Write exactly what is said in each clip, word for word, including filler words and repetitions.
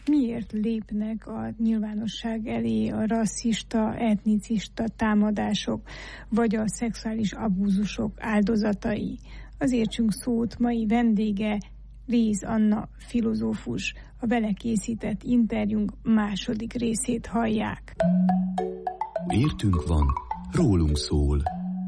Miért lépnek a nyilvánosság elé a rasszista, etnicista támadások, vagy a szexuális abúzusok áldozatai? Az Értsünk szót mai vendége Réz Anna filozófus. A vele készített interjúnk második részét hallják. Értünk van, rólunk szól.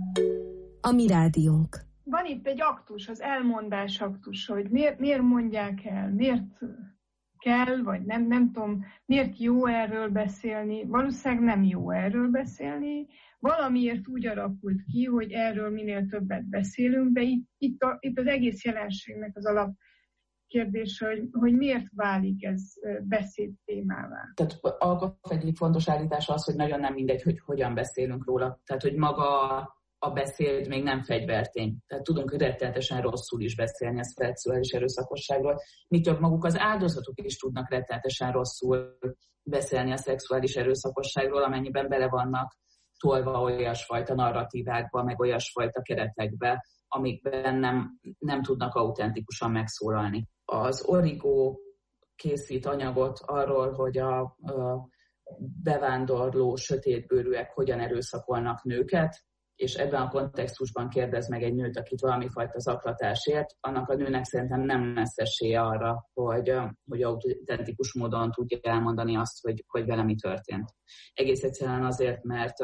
A mi rádiónk. Van itt egy aktus, az elmondás aktus, hogy miért, miért mondják el, miért kell, vagy nem, nem tudom, miért jó erről beszélni. Valószínűleg nem jó erről beszélni. Valamiért úgy alakult ki, hogy erről minél többet beszélünk, de itt, itt, a, itt az egész jelenségnek az alap kérdése, hogy, hogy miért válik ez beszédtémává. Tehát Alkoff egyik fontos állítása az, hogy nagyon nem mindegy, hogy hogyan beszélünk róla. Tehát, hogy maga a beszéd még nem fegyvertény. Tehát tudunk rettenetesen rosszul is beszélni a szexuális erőszakosságról. Mi több, maguk az áldozatok is tudnak rettenetesen rosszul beszélni a szexuális erőszakosságról, amennyiben bele vannak tolva olyasfajta narratívákba, meg olyasfajta keretekbe, amikben nem, nem tudnak autentikusan megszólalni. Az Origo készít anyagot arról, hogy a, a bevándorló sötétbőrűek hogyan erőszakolnak nőket, és ebben a kontextusban kérdez meg egy nőt, akit valami fajta zaklatásért, annak a nőnek szerintem nem lesz esélye arra, hogy, hogy autentikus módon tudja elmondani azt, hogy, hogy vele mi történt. Egész egyszerűen azért, mert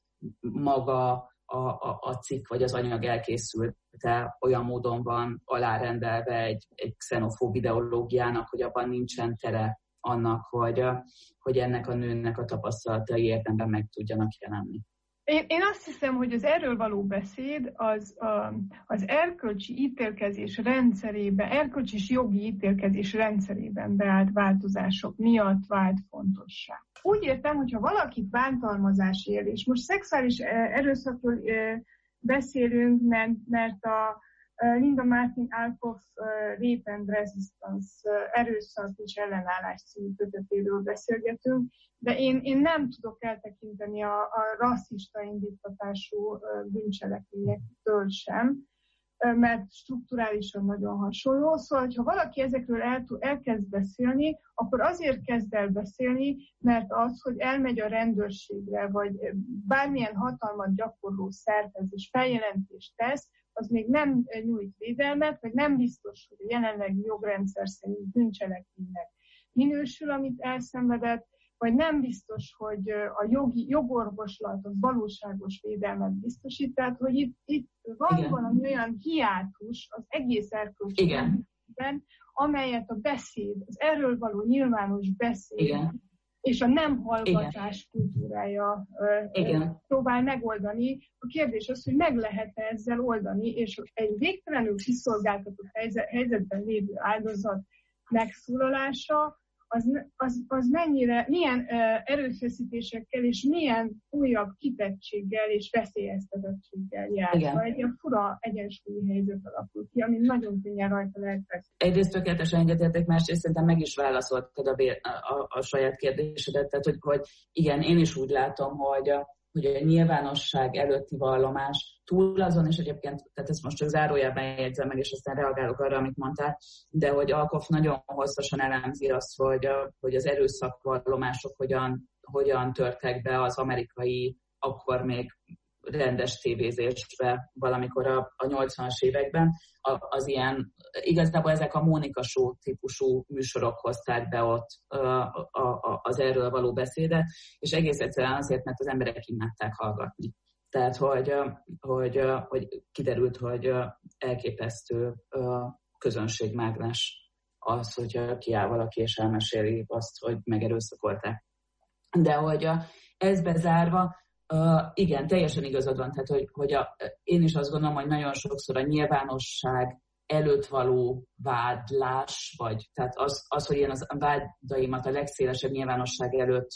maga a, a, a cikk vagy az anyag elkészülte olyan módon van alárendelve egy, egy xenofób ideológiának, hogy abban nincsen tere annak, hogy, hogy ennek a nőnek a tapasztalatai érdemben meg tudjanak jelenni. Én, én azt hiszem, hogy az erről való beszéd az, a, az erkölcsi ítélkezés rendszerében, erkölcsi és jogi ítélkezés rendszerében beállt változások miatt vált fontossá. Úgy értem, hogyha valakit bántalmazás ér, és most szexuális erőszakról beszélünk, mert, mert a Linda Martin Alkoff Rape and Resistance erőszak és ellenállás című kötetéről beszélgetünk, de én, én nem tudok eltekinteni a, a rasszista indíttatású bűncselekményektől sem, mert strukturálisan nagyon hasonló. Szóval, ha valaki ezekről el, elkezd beszélni, akkor azért kezd el beszélni, mert az, hogy elmegy a rendőrségre, vagy bármilyen hatalmat gyakorló szervez és feljelentést tesz, az még nem nyújt védelmet, vagy nem biztos, hogy a jelenlegi jogrendszer szerint bűncselekménynek minősül, amit elszenvedett, vagy nem biztos, hogy a jogi, jogorvoslat az valóságos védelmet biztosít. Tehát, hogy itt, itt van valami olyan hiátus az egész erkölcsben, amelyet a beszéd, az erről való nyilvános beszéd, igen, és a nem hallgatás igen. kultúrája igen. próbál megoldani. A kérdés az, hogy meg lehet-e ezzel oldani, és egy végtelenül kiszolgáltatott helyzetben lévő áldozat megszólalása, az, az, az mennyire, milyen uh, erőfeszítésekkel és milyen újabb kitettséggel és veszélyeztetettséggel jár. Szóval egy ilyen fura egyensúlyi helyzet alakul ki, ami nagyon könnyen rajta lehet veszni. Egyrészt tökéletesen egyetértek, másrészt szerintem meg is válaszoltad a, a, a saját kérdésedet, tehát hogy, hogy igen, én is úgy látom, hogy a, hogy a nyilvánosság előtti vallomás túl azon, és egyébként, tehát ezt most csak zárójában jegyzem meg, és aztán reagálok arra, amit mondtál, de hogy Alkoff nagyon hosszasan elemzi azt, hogy, a, hogy az erőszakvallomások hogyan, hogyan törtek be az amerikai, akkor még rendes tévézésbe valamikor a, a nyolcvanas években. A, az ilyen, igazából ezek a Mónika Show típusú műsorok hozták be ott a, a, a, az erről való beszédet, és egész egyszerűen azért, mert az emberek imádták hallgatni. Tehát, hogy, hogy, hogy kiderült, hogy elképesztő közönségmágnes az, hogy kiáll valaki és elmeséli azt, hogy megerőszakolták. De hogy ez bezárva, igen, teljesen igazad van, tehát, hogy, hogy a, én is azt gondolom, hogy nagyon sokszor a nyilvánosság előtt való vádlás, vagy tehát az, az hogy én az vádaimat a legszélesebb nyilvánosság előtt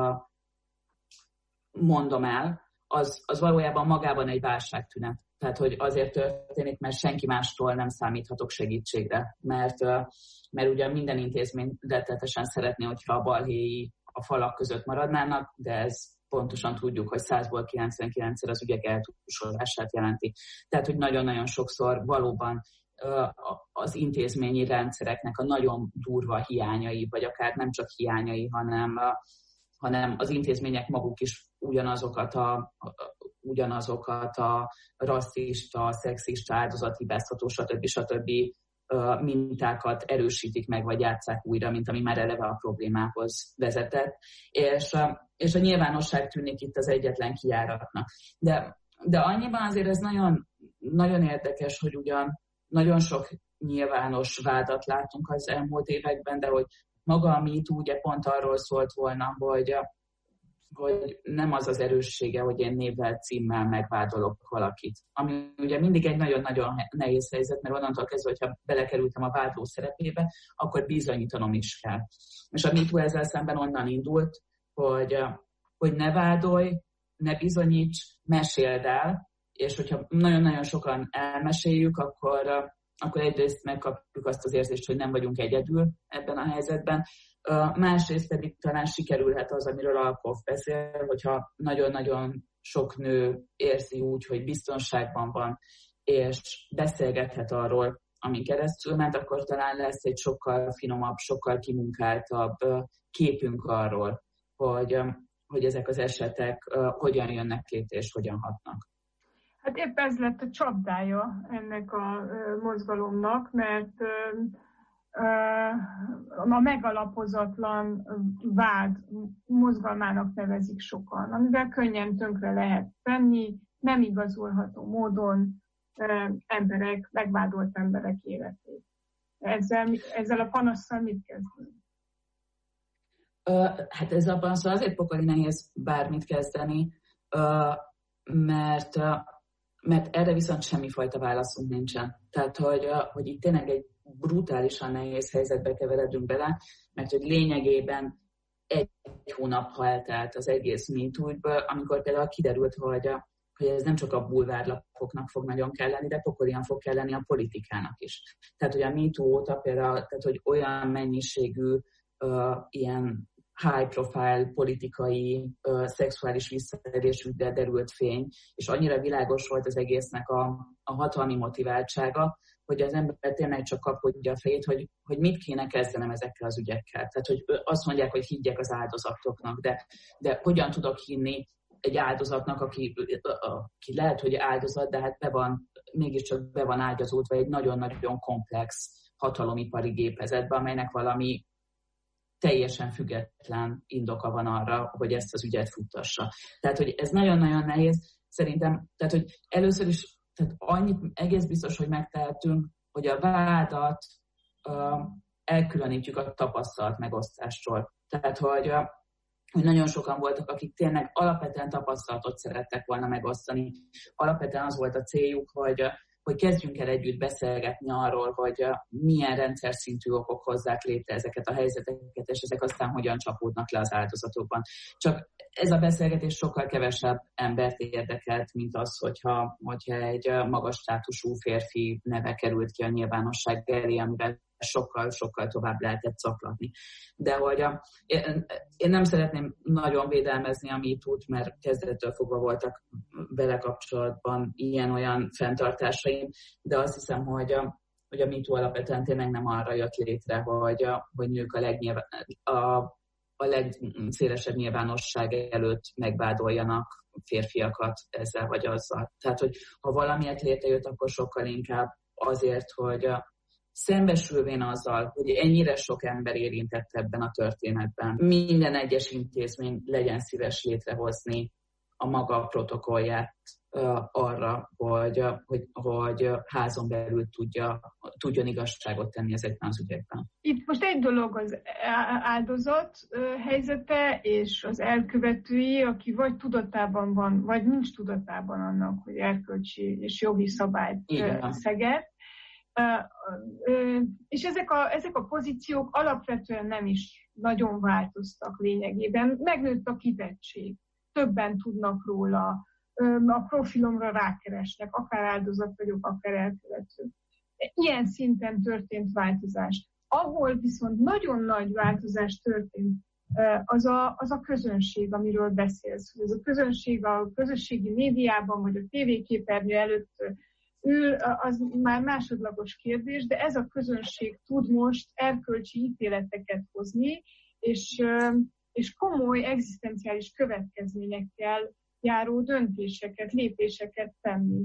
mondom el, Az, az valójában magában egy válságtünet. Tehát, hogy azért történik, mert senki mástól nem számíthatok segítségre. Mert, mert ugye minden intézmény rettenetesen szeretné, hogyha a balhéi a falak között maradnának, de ez pontosan tudjuk, hogy százból kilencvenkilencszer az ügyek eltussolását jelenti. Tehát, hogy nagyon-nagyon sokszor valóban az intézményi rendszereknek a nagyon durva hiányai, vagy akár nem csak hiányai, hanem, hanem az intézmények maguk is ugyanazokat a, ugyanazokat a rasszista, szexista, áldozathibáztató, stb. stb. Mintákat erősítik meg, vagy játsszák újra, mint ami már eleve a problémához vezetett. És, és a nyilvánosság tűnik itt az egyetlen kijáratnak. De, de annyiban azért ez nagyon, nagyon érdekes, hogy ugyan nagyon sok nyilvános vádat láttunk az elmúlt években, de hogy maga a MeToo ugye pont arról szólt volna, hogy, hogy nem az az erőssége, hogy én névvel, címmel megvádolok valakit. Ami ugye mindig egy nagyon-nagyon nehéz helyzet, mert onnantól kezdve, hogyha belekerültem a vádló szerepébe, akkor bizonyítanom is kell. És a MeToo ezzel szemben onnan indult, hogy, hogy ne vádolj, ne bizonyíts, meséld el, és hogyha nagyon-nagyon sokan elmeséljük, akkor, akkor egyrészt megkapjuk azt az érzést, hogy nem vagyunk egyedül ebben a helyzetben, másrészt pedig talán sikerülhet az, amiről Alkov beszél, hogyha nagyon-nagyon sok nő érzi úgy, hogy biztonságban van, és beszélgethet arról, amin keresztül ment, akkor talán lesz egy sokkal finomabb, sokkal kimunkáltabb képünk arról, hogy, hogy ezek az esetek hogyan jönnek létre és hogyan hatnak. Hát épp ez lett a csapdája ennek a mozgalomnak, mert a megalapozatlan vád mozgalmának nevezik sokan, amivel könnyen tönkre lehet tenni, nem igazolható módon emberek, megvádolt emberek életét. Ezzel, ezzel a panasszal mit kezdünk? Hát ezzel a panasszal azért pokoli nehéz bármit kezdeni, mert, mert erre viszont semmifajta válaszunk nincsen. Tehát, hogy, hogy itt tényleg egy brutálisan nehéz helyzetbe keveredünk bele, mert hogy lényegében egy hónap ha eltelt az egész MeToo-ből, amikor például kiderült, hogy, hogy ez nem csak a bulvárlapoknak fog nagyon kelleni, de pokolian fog kelleni a politikának is. Tehát, hogy a MeToo óta például, tehát, hogy olyan mennyiségű uh, ilyen high profile politikai, uh, szexuális visszaélésükre derült fény, és annyira világos volt az egésznek a, a hatalmi motiváltsága, hogy az ember tényleg csak kapkodja a fejét, hogy, hogy mit kéne kezdenem ezekkel az ügyekkel. Tehát, hogy azt mondják, hogy higgyek az áldozatoknak, de, de hogyan tudok hinni egy áldozatnak, aki, aki lehet, hogy áldozat, de hát be van, mégiscsak be van ágyazódva egy nagyon-nagyon komplex hatalomipari gépezetbe, amelynek valami teljesen független indoka van arra, hogy ezt az ügyet futtassa. Tehát, hogy ez nagyon-nagyon nehéz. Szerintem, tehát, hogy először is tehát annyit egész biztos, hogy megtehetünk, hogy a vádat uh, elkülönítjük a tapasztalat megosztástól. Tehát, hogy, uh, hogy nagyon sokan voltak, akik tényleg alapvetően tapasztalatot szerettek volna megosztani. Alapvetően az volt a céljuk, hogy, uh, hogy kezdjünk el együtt beszélgetni arról, hogy uh, milyen rendszer szintű okok hozzák létre ezeket a helyzeteket, és ezek aztán hogyan csapódnak le az áldozatokban. Csak ez a beszélgetés sokkal kevesebb embert érdekelt, mint az, hogyha, hogyha egy magas státusú férfi neve került ki a nyilvánosság elé, amivel sokkal-sokkal tovább lehetett szaklatni. De hogy a, én, én nem szeretném nagyon védelmezni a MeToo-t, mert kezdettől fogva voltak vele kapcsolatban ilyen-olyan fenntartásaim, de azt hiszem, hogy a, hogy a MeToo alapvetően tényleg nem arra jött létre, hogy, hogy nők a legnyilván, a a legszélesebb nyilvánosság előtt megvádoljanak férfiakat ezzel vagy azzal. Tehát, hogy ha valamiért létrejött, akkor sokkal inkább azért, hogy szembesülvén azzal, hogy ennyire sok ember érintett ebben a történetben, minden egyes intézmény legyen szíves létrehozni a maga protokollját uh, arra, hogy, uh, hogy, hogy házon belül tudja, tudjon igazságot tenni ezekben az ügyekben. Itt most egy dolog az áldozat helyzete, és az elkövetői, aki vagy tudatában van, vagy nincs tudatában annak, hogy erkölcsi és jogi szabályt szegett. És ezek a, ezek a pozíciók alapvetően nem is nagyon változtak lényegében. Megnőtt a kitettség. Többen tudnak róla, a profilomra rákeresnek, akár áldozat vagyok, akár elkövető. Ilyen szinten történt változás. Ahol viszont nagyon nagy változás történt, az a, az a közönség, amiről beszélsz. Ez a közönség a közösségi médiában, vagy a tévéképernyő előtt ő az már másodlagos kérdés, de ez a közönség tud most erkölcsi ítéleteket hozni, és, és komoly egzisztenciális következményekkel járó döntéseket, lépéseket tenni.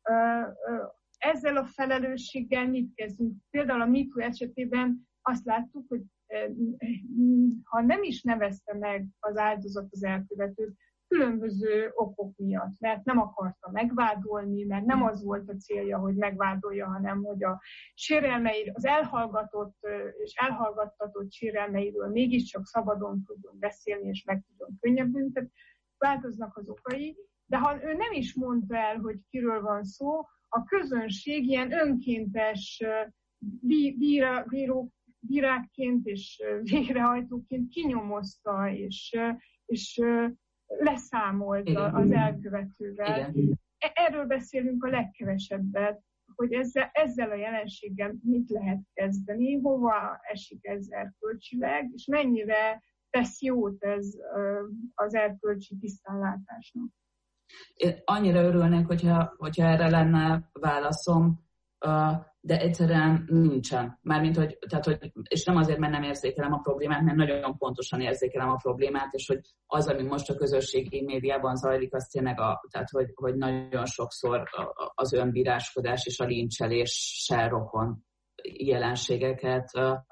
Ezzel a felelősséggel mit kezdünk? Például a MeToo esetében azt láttuk, hogy ha nem is nevezte meg az áldozat az elkövetőt, különböző okok miatt, mert nem akarta megvádolni, mert nem az volt a célja, hogy megvádolja, hanem hogy a sérelmei, az elhallgatott és elhallgattatott sérelmeiről mégiscsak szabadon tudjon beszélni, és meg tudjon könnyebben, tehát változnak az okai, de ha ő nem is mondta el, hogy kiről van szó, a közönség ilyen önkéntes bírá, bíró, bírákként és végrehajtóként kinyomozta, és, és leszámolt igen. az elkövetővel. Igen. Erről beszélünk a legkevesebbet, hogy ezzel, ezzel a jelenséggel mit lehet kezdeni, hova esik ez erkölcsileg, és mennyire tesz jót ez az erkölcsi tisztánlátásnak. Én annyira örülnék, hogyha, hogyha erre lenne válaszom, de egyszerűen nincsen. Mármint, hogy, tehát, hogy, és nem azért, mert nem érzékelem a problémát, mert nagyon pontosan érzékelem a problémát, és hogy az, ami most a közösségi médiában zajlik, az tényleg, a, tehát, hogy, hogy nagyon sokszor az önbíráskodás és a lincseléssel rokon jelenségeket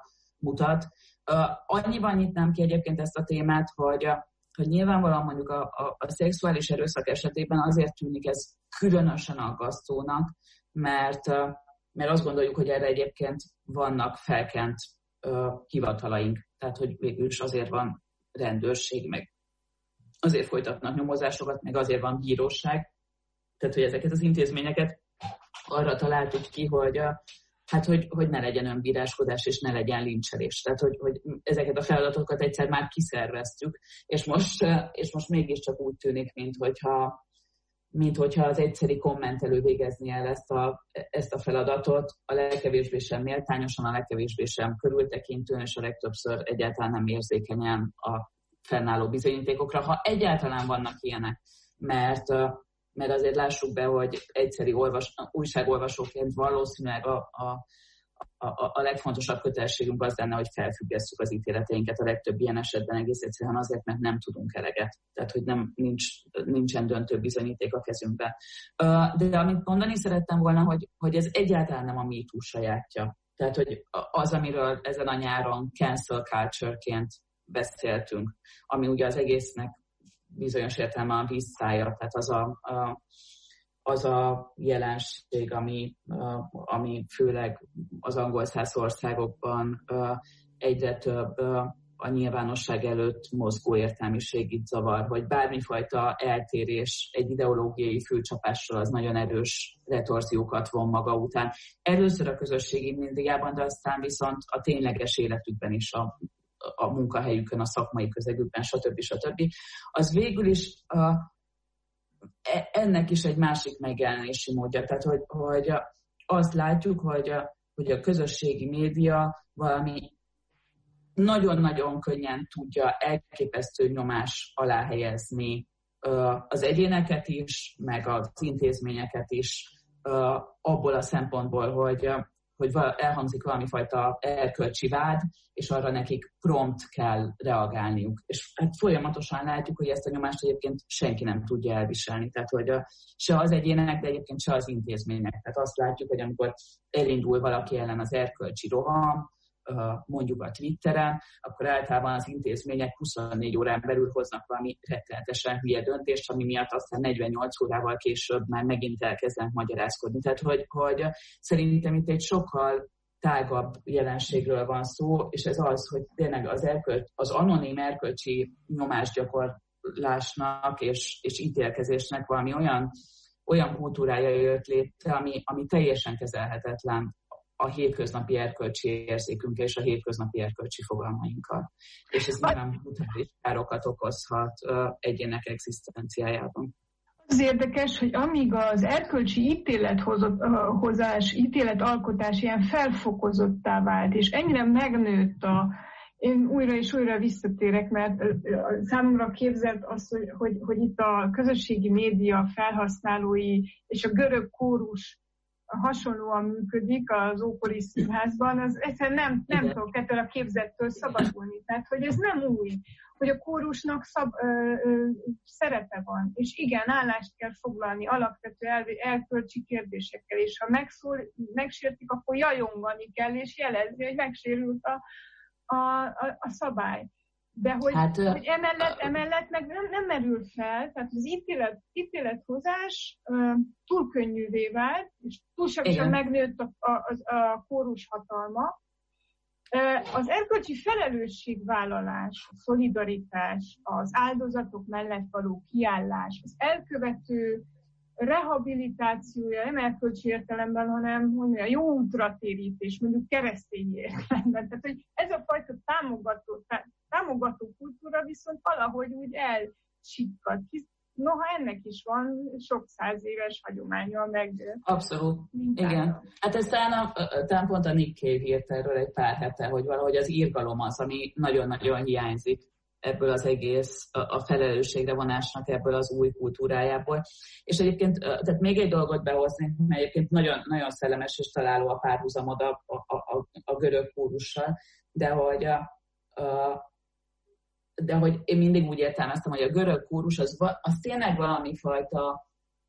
mutat. Annyiban nyitnám ki egyébként ezt a témát, hogy hogy nyilvánvalóan mondjuk a, a, a szexuális erőszak esetében azért tűnik ez különösen aggasztónak, mert, mert azt gondoljuk, hogy erre egyébként vannak felkent uh, hivatalaink. Tehát, hogy végül is azért van rendőrség, meg azért folytatnak nyomozásokat, meg azért van bíróság. Tehát, hogy ezeket az intézményeket arra találtuk ki, hogy uh, hát, hogy, hogy ne legyen önbíráskodás, és ne legyen lincselés. Tehát, hogy, hogy ezeket a feladatokat egyszer már kiszerveztük, és most, és most mégiscsak úgy tűnik, mint hogyha, mint hogyha az egyszeri kommentelő végezni el ezt a, ezt a feladatot, a legkevésbé sem méltányosan, a legkevésbé sem körültekintően, és a legtöbbször egyáltalán nem érzékenyen a fennálló bizonyítékokra, ha egyáltalán vannak ilyenek, mert mert azért lássuk be, hogy egyszeri olvas, újságolvasóként valószínűleg a, a, a, a legfontosabb kötelességünk az lenne, hogy felfüggesszük az ítéleteinket a legtöbb ilyen esetben egész egyszerűen azért, mert nem tudunk eleget. Tehát, hogy nem, nincs, nincsen döntő bizonyíték a kezünkben. De amit mondani szerettem volna, hogy, hogy ez egyáltalán nem a MeToo sajátja. Tehát, hogy az, amiről ezen a nyáron cancel culture-ként beszéltünk, ami ugye az egésznek bizonyos értelemben a vízszája, tehát az a, a, az a jelenség, ami, a, ami főleg az angol száz országokban a, egyre több a, a nyilvánosság előtt mozgó értelmiségit zavar, hogy bármifajta eltérés egy ideológiai fülcsapással az nagyon erős retorziókat von maga után. Először a közösségi médiában, de aztán viszont a tényleges életükben is, a a munkahelyükön, a szakmai közegükben, stb. stb. Az végül is uh, ennek is egy másik megjelenési módja. Tehát, hogy, hogy azt látjuk, hogy a, hogy a közösségi média valami nagyon-nagyon könnyen tudja elképesztő nyomás alá helyezni uh, az egyéneket is, meg az intézményeket is uh, abból a szempontból, hogy uh, hogy elhangzik valamifajta erkölcsi vád, és arra nekik prompt kell reagálniuk. És hát folyamatosan látjuk, hogy ezt a nyomást egyébként senki nem tudja elviselni. Tehát, hogy a, se az egyének, de egyébként se az intézmények. Tehát azt látjuk, hogy amikor elindul valaki ellen az erkölcsi roham, mondjuk a Twitteren, akkor általában az intézmények huszonnégy órán belül hoznak valami rettenetesen hülye döntést, ami miatt aztán negyvennyolc órával később már megint elkezdenek magyarázkodni. Tehát, hogy, hogy szerintem itt egy sokkal tágabb jelenségről van szó, és ez az, hogy tényleg az, erkölt, az anonim erkölcsi nyomásgyakorlásnak és, és ítélkezésnek valami olyan, olyan kultúrája jött létre, ami, ami teljesen kezelhetetlen a hétköznapi erkölcsi érzékünkkel és a hétköznapi erkölcsi fogalmainkkal. És ez nyilván brutális károkat okozhat uh, egyének egzisztenciájában. Az érdekes, hogy amíg az erkölcsi ítélethozás, ítéletalkotás ilyen felfokozottá vált, és ennyire megnőtt a... Én újra és újra visszatérek, mert számomra képzelt az, hogy, hogy, hogy itt a közösségi média felhasználói és a görög kórus hasonlóan működik az ókori színházban, az egyszerűen nem, nem tudok ettől a képzettől szabadulni. Tehát, hogy ez nem új, hogy a kórusnak szab, ö, ö, szerepe van, és igen, állást kell foglalni alapvető el, elkölcsi kérdésekkel, és ha megszól, megsértik, akkor jajongani kell, és jelezni, hogy megsérült a, a, a, a szabály. De hogy, hát, hogy emellett, emellett meg nem, nem merül fel, tehát az ítélet, ítélethozás uh, túl könnyűvé vált, és túlságosan megnőtt a, a, a, a kórus hatalma. Uh, az erkölcsi felelősségvállalás, a szolidaritás, az áldozatok mellett való kiállás, az elkövető rehabilitációja, nem erkölcsi értelemben, hanem hogy mondjam, jó útra térítés, mondjuk keresztény értelemben. Tehát, hogy ez a fajta támogató, tá, támogató kultúra viszont valahogy úgy elcsikkad. Noha ennek is van sok száz éves hagyománya, meg... Abszolút, mintája. Igen. Hát ez talán, talán pont a Nick Cave írt erről egy pár hete, hogy valahogy az irgalom az, ami nagyon-nagyon hiányzik ebből az egész, a felelősségre vonásnak ebből az új kultúrájából. És egyébként, tehát még egy dolgot behozni, mert egyébként nagyon, nagyon szellemes és találó a párhuzamod a, a, a, a görög kórussal, de hogy, a, a, de hogy én mindig úgy értelmeztem, hogy a görög kórus az, az tényleg valami fajta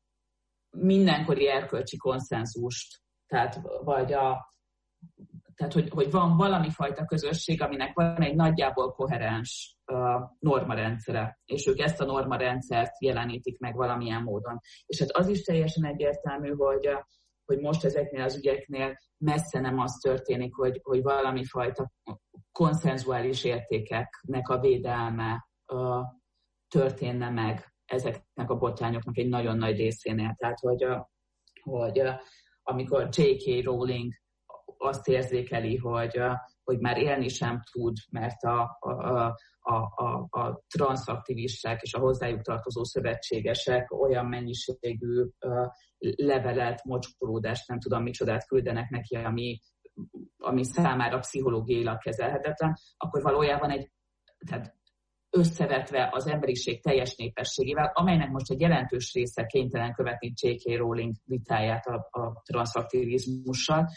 mindenkori erkölcsi konszenzust, tehát vagy a Tehát, hogy, hogy van valami fajta közösség, aminek van egy nagyjából koherens uh, normarendszere, és ők ezt a normarendszert jelenítik meg valamilyen módon. És hát az is teljesen egyértelmű, hogy, uh, hogy most ezeknél az ügyeknél messze nem az történik, hogy, hogy valami fajta konszenzuális értékeknek a védelme uh, történne meg ezeknek a botrányoknak egy nagyon nagy részénél. Tehát, hogy, uh, hogy uh, amikor dzsé ká. Rowling azt érzékeli, hogy, hogy már élni sem tud, mert a, a, a, a, a transzaktivisták és a hozzájuk tartozó szövetségesek olyan mennyiségű levelet, mocskolódást, nem tudom micsodát küldenek neki, ami, ami számára pszichológiailag kezelhetetlen, akkor valójában egy, tehát összevetve az emberiség teljes népességével, amelynek most egy jelentős része kénytelen követni dzsé ká. Rowling vitáját a, a transzaktivizmussal,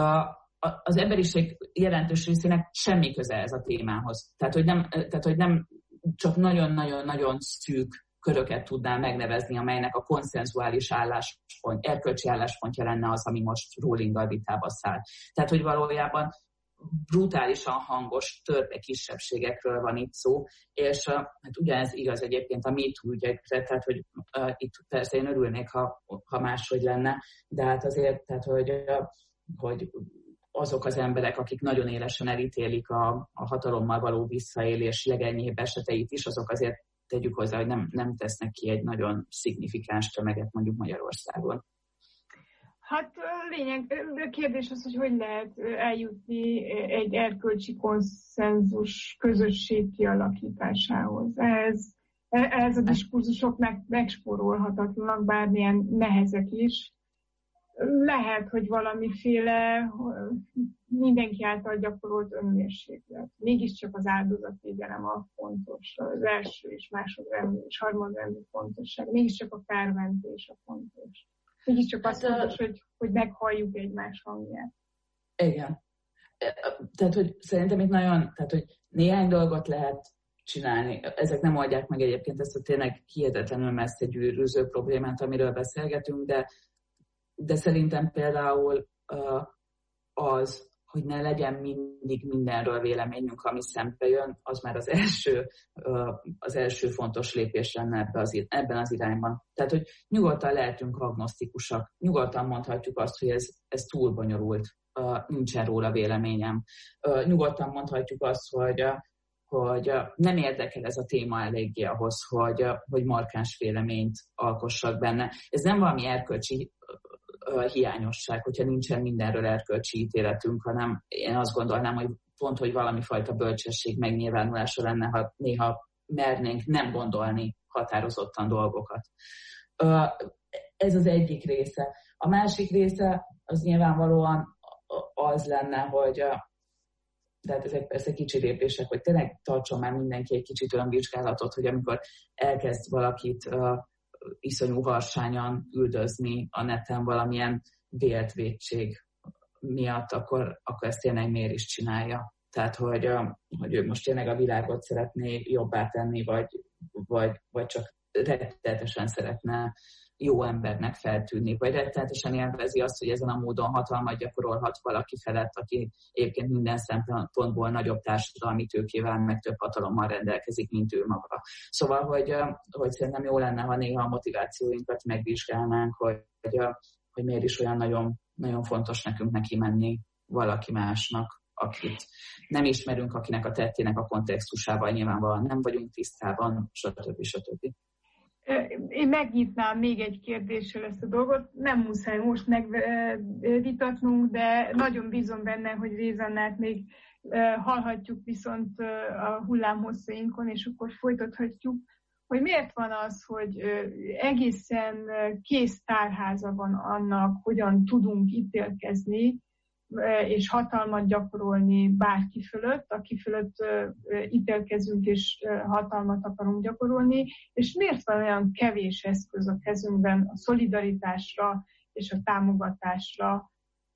az emberiség jelentős részének semmi köze ez a témához. Tehát, hogy nem, tehát, hogy nem csak nagyon-nagyon-nagyon szűk köröket tudnál megnevezni, amelynek a konszenzuális álláspont, erkölcsi álláspontja lenne az, ami most Rowlinggal vitába száll. Tehát, hogy valójában brutálisan hangos törpe kisebbségekről van itt szó, és uh, hát ugyanez igaz egyébként a MeToo ügyekre, tehát hogy uh, itt persze én örülnék, ha, ha máshogy lenne, de hát azért, tehát hogy, uh, hogy azok az emberek, akik nagyon élesen elítélik a, a hatalommal való visszaélés legenyhébb eseteit is, azok azért tegyük hozzá, hogy nem, nem tesznek ki egy nagyon szignifikáns tömeget mondjuk Magyarországon. Hát lényeg, a kérdés az, hogy hogy lehet eljutni egy erkölcsi konszenzus közösség kialakításához. Ez, ez a diskurzusok meg, megspórolhatatlanak, bármilyen nehezek is. Lehet, hogy valamiféle mindenki által gyakorolt önmérséklet. Mégiscsak az áldozatvédelem a fontos, az első és másodrendű és harmadrendű fontosság. Mégiscsak a kármentés a fontos. Mégiscsak azt hát, fontos, hogy, hogy meghalljuk egymás hangját. Igen. Tehát, hogy szerintem itt nagyon, tehát, hogy néhány dolgot lehet csinálni. Ezek nem oldják meg egyébként ezt a tényleg hihetetlenül messze gyűrűző problémát, amiről beszélgetünk, de, de szerintem például uh, az, hogy ne legyen mindig mindenről véleményünk, ami szembe jön, az már az első, uh, az első fontos lépés lenne ebbe az, ebben az irányban. Tehát, hogy nyugodtan lehetünk agnosztikusak, nyugodtan mondhatjuk azt, hogy ez, ez túl bonyolult, uh, nincsen róla véleményem. Uh, nyugodtan mondhatjuk azt, hogy, uh, hogy uh, nem érdekel ez a téma eléggé ahhoz, hogy, uh, hogy markáns véleményt alkossak benne. Ez nem valami erkölcsi hiányosság, hogyha nincsen mindenről erkölcsi ítéletünk, hanem én azt gondolnám, hogy pont, hogy valami fajta bölcsesség megnyilvánulása lenne, ha néha mernénk nem gondolni határozottan dolgokat. Ez az egyik része. A másik része az nyilvánvalóan az lenne, hogy de hát ezek persze kicsi lépések, hogy tényleg tartson már mindenki egy kicsit önvizsgálatot, hogy amikor elkezd valakit iszonyú harsányan üldözni a neten valamilyen vélt vétség miatt, akkor, akkor ezt tényleg miért is csinálja. Tehát, hogy, hogy ő most tényleg a világot szeretné jobbá tenni, vagy, vagy, vagy csak rettenetesen szeretne jó embernek feltűnni, vagy rettenetesen élvezi azt, hogy ezen a módon hatalmat gyakorolhat valaki felett, aki egyébként minden szempontból nagyobb társadalmi tőkével, meg több hatalommal rendelkezik, mint ő maga. Szóval, hogy, hogy szerintem jó lenne, ha néha a motivációinkat megvizsgálnánk, hogy, hogy miért is olyan nagyon, nagyon fontos nekünk neki menni valaki másnak, akit nem ismerünk, akinek a tettének a kontextusával nyilvánvalóan nem vagyunk tisztában, stb. stb. Én megnyitnám még egy kérdéssel ezt a dolgot. Nem muszáj most megvitatnunk, de nagyon bízom benne, hogy Rézannát még hallhatjuk viszont a hullámhosszainkon, és akkor folytathatjuk, hogy miért van az, hogy egészen kész tárháza van annak, hogyan tudunk ítélkezni, és hatalmat gyakorolni bárki fölött, aki fölött ítélkezünk és hatalmat akarunk gyakorolni, és miért van olyan kevés eszköz a kezünkben a szolidaritásra és a támogatásra,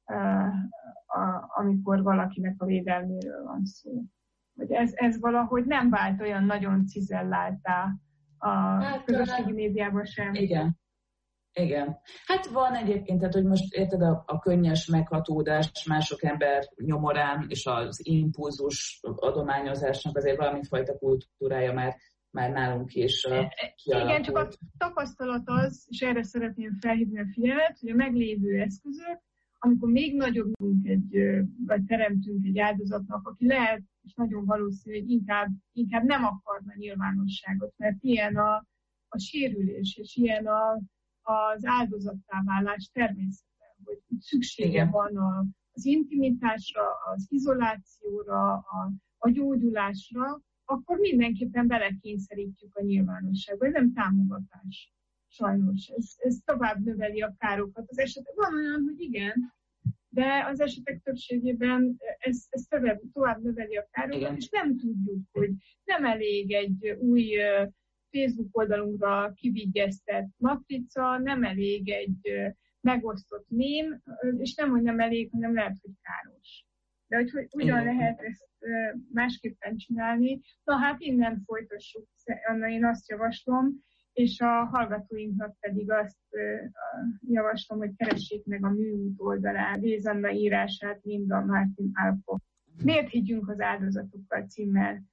amikor valakinek a védelméről van szó. Hogy ez, ez valahogy nem vált olyan nagyon cizelláltá a hát, közösségi médiában sem. Igen. Igen. Hát van egyébként, tehát, hogy most érted a, a könnyes meghatódás mások ember nyomorán és az impulzus adományozásnak azért valamifajta kultúrája már, már nálunk is uh, kialakult. Igen, csak a tapasztalat az, és erre szeretném felhívni a figyelmet, hogy a meglévő eszközök, amikor még nagyobb egy, vagy teremtünk egy áldozatnak, aki lehet, és nagyon valószínű, hogy inkább, inkább nem akarna nyilvánosságot, mert ilyen a, a sérülés, és ilyen a az áldozattá válás természetesen, hogy szüksége Igen. van a, az intimitásra, az izolációra, a, a gyógyulásra, akkor mindenképpen belekényszerítjük a nyilvánosságba. Ez nem támogatás. Sajnos. Ez, ez tovább növeli a károkat. Az esetek van olyan, hogy igen, de az esetek többségében ez, ez tovább, tovább növeli a károkat, igen. És nem tudjuk, hogy nem elég egy új Facebook oldalunkra kivigyeztett matrica, nem elég egy megosztott mém, és nem, hogy nem elég, hanem lehet, hogy káros. De hogy, hogy ugyan lehet ezt másképpen csinálni, na hát innen folytassuk, Anna, én azt javaslom, és a hallgatóinknak pedig azt javaslom, hogy keressék meg a Műút oldalán Rézanna írását, Linda Martin Alpo. Miért higgyünk az áldozatokkal címmel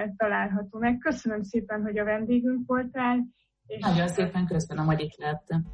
található meg. Köszönöm szépen, hogy a vendégünk voltál. És nagyon szépen köszönöm, hogy itt lehettem.